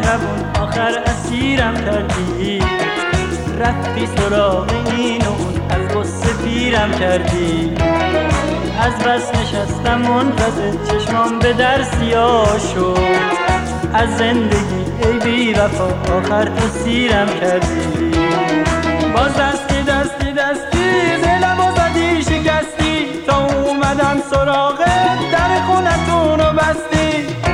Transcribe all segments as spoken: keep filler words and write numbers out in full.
نامهربون آخر اسیرم کردی، رفتی سراغ این و اون، از غصه پیرم کردی. از بس نشستم منتظر چشمام به در سیاه شد، از زندگی ای بی وفا آخر تو سیرم کردی. باز دستی دستی دستی دلم و زدی شکستی، تا اومدم سراغت در خونتون رو بستی.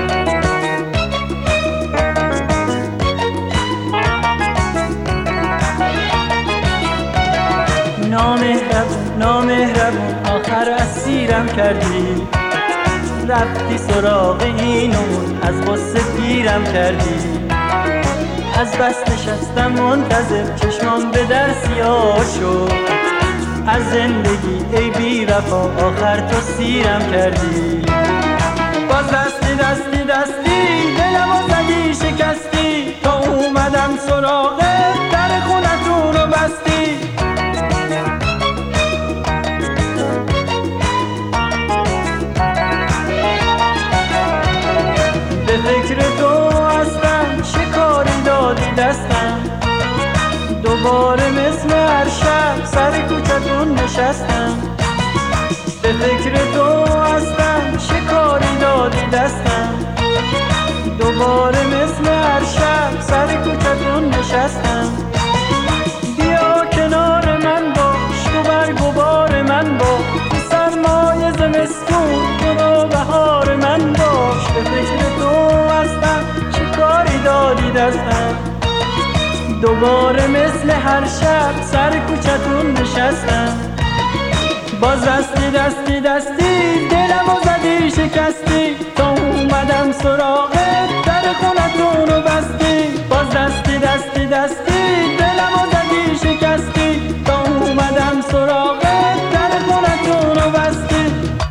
نامهربون نامهربون آخر اسیرم کردی، رفتی سراغ این و اون، از غصه پیرم کردی. از بس نشستم منتظر چشمام به در سیاه شد، از زندگی ای بی وفا آخر تو سیرم کردی. باز دستی دستی دستی دلم و زدی شکستی، تا اومدم سراغت در خونتون رو بستی. به فکر تو هستم شکاری دادی دستم، دوباره مثل هر شب سر کوچتون نشستم. به فکر تو هستم شکاری دادی دستم، دوباره مثل هر شب سر کوچتون نشستم. بیا کنار من باش تو برگ و بار من باش، تو سرمای زمستون تو بهار من باش. به فکر تو هستم شکاری دادی دستم، دوباره مثل هر شب سر کوچتون نشستم. باز دستی دستی دستی دلم و زدی شکستی، تا اومدم سراغت در خونتون رو بستی. باز دستی دستی دستی دلم و زدی شکستی، تا اومدم سراغت در خونتون رو بستی.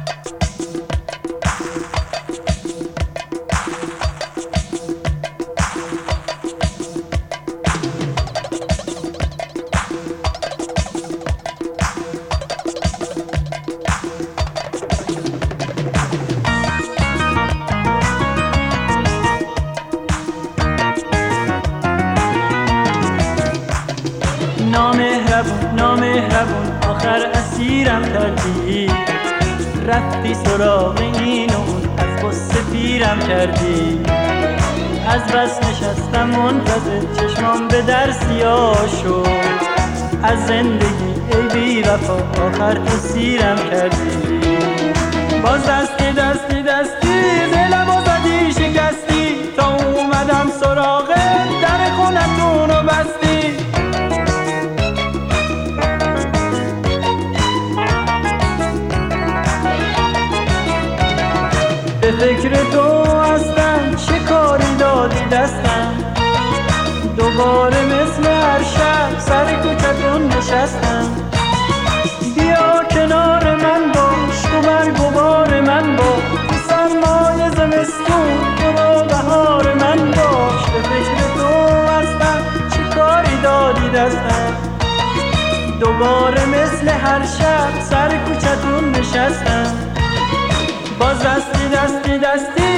نامهربون نامهربون آخر اسیرم کردی، رفتی سراغ این و اون، از غصه پیرم کردی. از بس نشستم منتظر چشمام به در سیاه شد، از زندگی ای بی وفا آخر تو سیرم کردی. باز دستی دستی دستی دلم و زدی شکستی، تا اومدم سراغت در خونتون رو بستی. به فکر تو هستم شکاری دادی دستم، دوباره مثل هر شب سر کوچتون نشستم. بیا کنار من باش تو برگ و بار من باش، تو سرمای زمستون تو بهار من باش. به فکر تو هستم شکاری دادی دستم، دوباره مثل هر شب سر کوچتون نشستم. باز دستی دستی دستی